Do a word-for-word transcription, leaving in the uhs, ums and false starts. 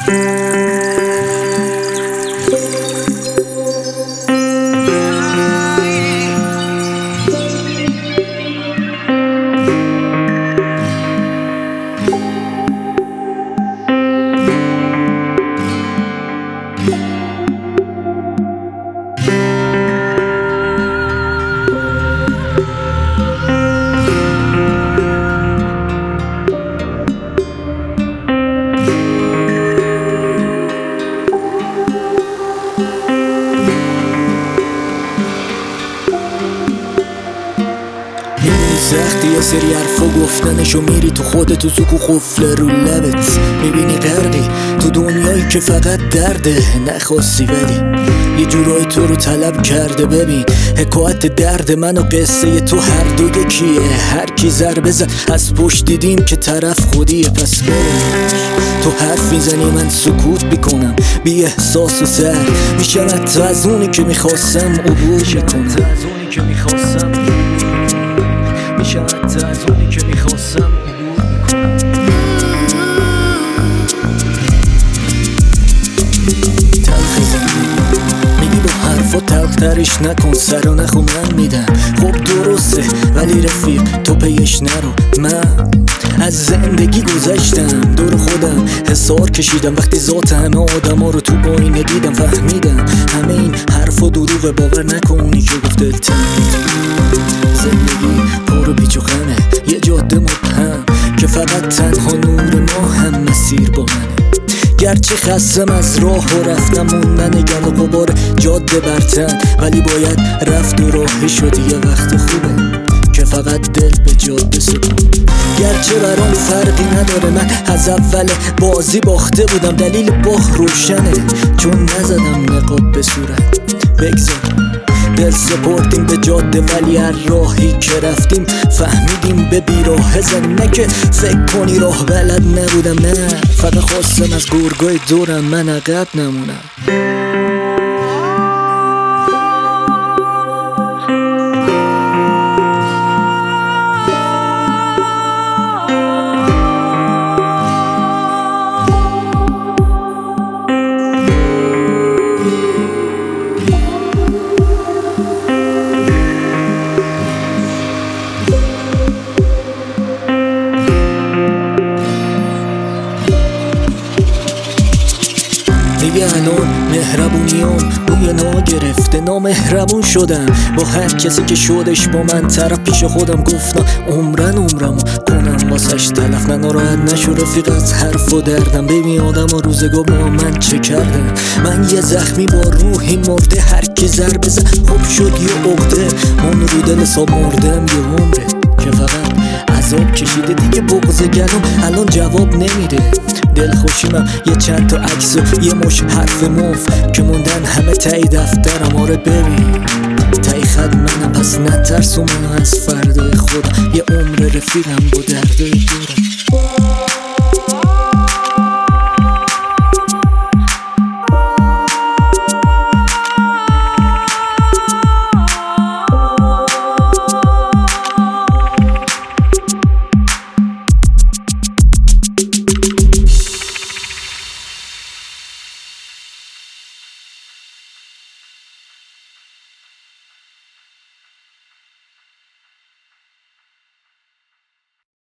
سختی یه سری حرفا گفتنشو، میری تو خودت و سکو خفله رو لبت، میبینی غرقی تو دنیایی که فقط درده. نخواستی ولی یه جورایی تو رو طلب کرده. ببین حکایت درد من و قصه تو هر دو یکیه. هر کی ضربه زد از پشت دیدیم که طرف خودیه. پس برش تو حرف میزنی من سکوت میکنم، بی احساس و سر میشم حتی از اونی که میخواستم عبور میکنم. میشم حتی از اونی که میخواستم عبور میکنم. تلخ زندگی میگی با حرفا تلخترش نکن، سر و نخو من میدم. خب درسته ولی رفیق تو پیش نرو. من از زندگی گذشتم، دور خودم حسار کشیدم. وقتی ذات همه آدم ها رو تو آینه دیدم فهمیدم همه این حرفا دروغه. باور نکنی که گفته زندگی پر و پیچ و خمه، یه جاده مبهم که فقط تنها نور ما هم مسیر با منه. گرچه خستم از راه و رفتم موندن گل و غبار جاده برتن، ولی باید رفت و راهی شد. یه وقت خوبه که فقط دل به جاده سکون. گرچه برام فرقی نداره، من از اول بازی باخته بودم. دلیل باخت روشنه چون نزدم نقاب به صورت. بگذارم دل سپردیم به جاده، ولی هر راهی که رفتیم فهمیدیم به بیراه زنیم. نه که فکر کنی راه بلد نبودم، نه فقط خواستم از گرگای دورم من عقب نمونم. دیگه الان مهربونیام بوی نا گرفته، نامهربون شدم با هر کسی که شدش با من طرف. پیش خودم گفتم عمرن عمرمو کنم واسش تلف. من ناراحت نشو رفیق از حرف و دردم. ببین آدم ها روزگار با من چه کردن. من یه زخمی با روحی مرده، هر کی ضربه زد خوب شد یه عقده. من رو دل حساب مردم یه عمره که فقط عذاب کشیده. دیگه بغض گلم الان جواب نمیده. دل خوشیمم یه چند تا عکس و یه مش حرف موف که موندن همه تایی دفترم. آره ببین تایی خد منم، پس نترسو منو از فردای خودم. یه عمر رفیقم با درد دورم.